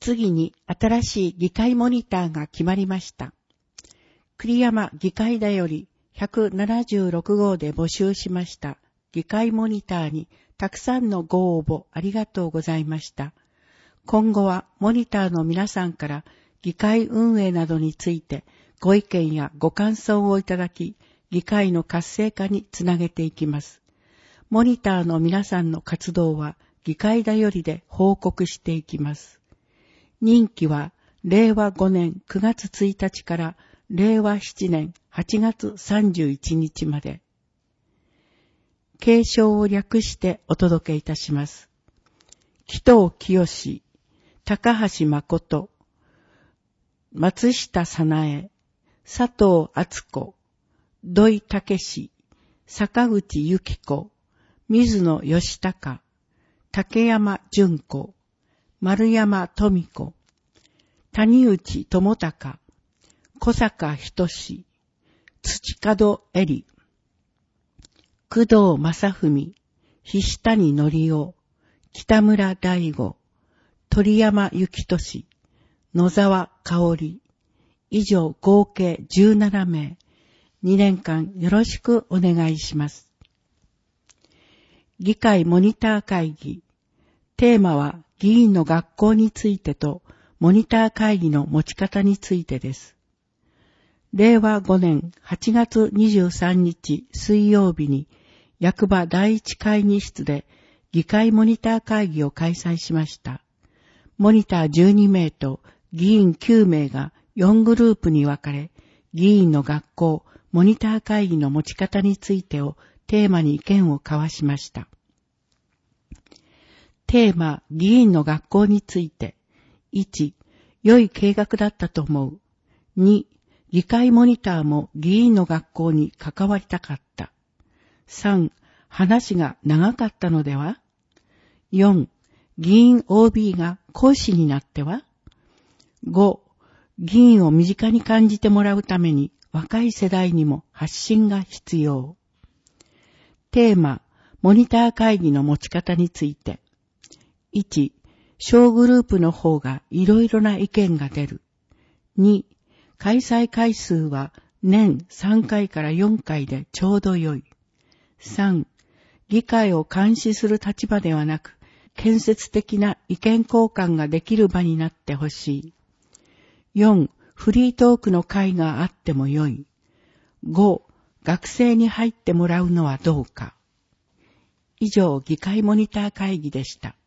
次に新しい議会モニターが決まりました。栗山議会だより176号で募集しました議会モニターにたくさんのご応募ありがとうございました。今後はモニターの皆さんから議会運営などについてご意見やご感想をいただき、議会の活性化につなげていきます。モニターの皆さんの活動は議会だよりで報告していきます。任期は令和5年9月1日から令和7年8月31日まで。継承を略してお届けいたします。紀藤清、高橋誠、松下早苗、佐藤敦子、土井武史、坂口由紀子、水野義孝、竹山純子、丸山富子、谷内智隆、小坂仁志、土門恵里、工藤正文、菱谷則夫、北村大吾、鳥山幸俊、野沢香織、以上合計17名、2年間よろしくお願いします。議会モニター会議。テーマは議員の学校についてとモニター会議の持ち方についてです。令和5年8月23日水曜日に役場第一会議室で議会モニター会議を開催しました。モニター12名と議員9名が4グループに分かれ、議員の学校、モニター会議の持ち方についてをテーマに意見を交わしました。テーマ、議員の学校について。1、良い計画だったと思う。2、議会モニターも議員の学校に関わりたかった。3、話が長かったのでは？ 4、議員 OB が講師になっては？ 5、議員を身近に感じてもらうために若い世代にも発信が必要。テーマ、モニター会議の持ち方について。1、小グループの方がいろいろな意見が出る。2、開催回数は年3回から4回でちょうど良い。3、議会を監視する立場ではなく、建設的な意見交換ができる場になってほしい。4、フリートークの会があっても良い。5、学生に入ってもらうのはどうか。以上、議会モニター会議でした。